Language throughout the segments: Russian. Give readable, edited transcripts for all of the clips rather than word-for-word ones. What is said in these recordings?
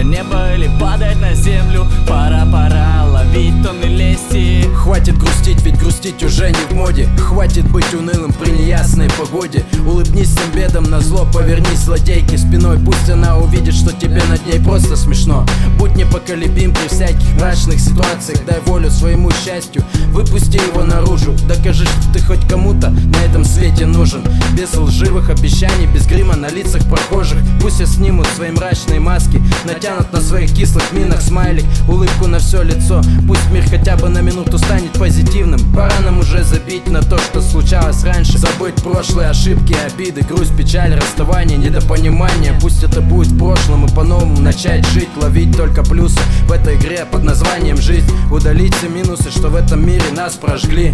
неба или падать на землю. Пора ловить тонны лести. Хватит грустить, ведь грустить уже не в моде. Хватит быть унылым при неясной погоде. Улыбнись всем бедам назло, повернись злодейке спиной. Пусть она увидит, что тебе над ней просто смешно. Будь непоколебим при всяких мрачных ситуациях. Дай волю своему счастью, выпусти его наружу. Докажи, что ты хоть кому-то на этом свете нужен. Без лживых обещаний, без грима на лицах прохожих. Пусть все снимут свои мрачные маски, натянут на своих кислых минах смайлик, улыбку на все лицо. Пусть мир хотя бы на минуту станет позитивным. Пора нам уже забить на то, что случалось раньше. Забыть прошлые ошибки, обиды, грусть, печаль, расставание, недопонимание. Пусть это будет в прошлом и по-новому начать жить. Ловить только плюсы в этой игре под названием жизнь. Удалить все минусы, что в этом мире нас прожгли.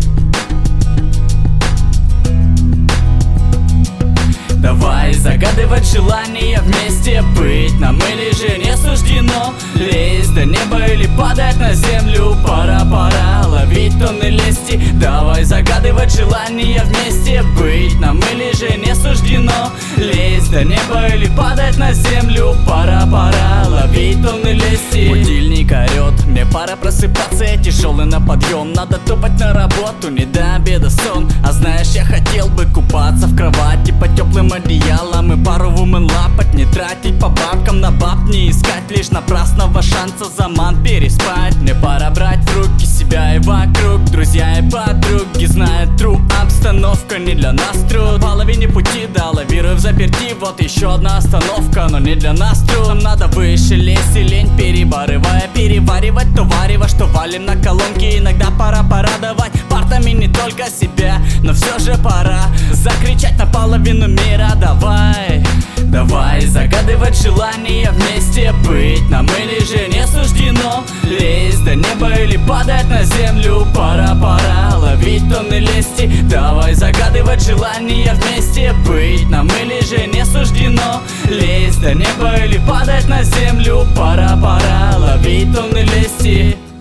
Давай загадывать желание вместе быть. Нам или же не суждено лезть до неба или падать на землю. Пора ловить тонны лести. Давай загадывать желание вместе быть. Нам или же не суждено лезть до неба или падать на землю. Пора ловить тонны лести. Будильник орет, мне пора просыпаться. Я тяжелый на подъем, надо топать на работу. Не до обеда сон, а знаешь, я хотел бы купаться в кровати под теплым одеялом и пару вумен лапать. Не тратить по бабкам на баб, не искать лишь напрасного шанса заман переспать. Мне пора брать в руки себя и вокруг. Друзья и подруги знают true, обстановка не для нас труд. В половине пути до лавирую в заперти, вот еще одна остановка, но не для нас труд. Нам надо выше лезть и лень перебарывая, переваривать то варево, что валим на колонки. Иногда пора порадовать партами не только себя, но все же пора закричать на половину мира. Давай загадывать желание вместе быть. Нам или же не суждено лезть до неба или падать на землю. Пора ловить тонны лести. Давай загадывать желание вместе быть. Нам или же не суждено лезть до неба или падать на землю. Пора ловить тонны лести.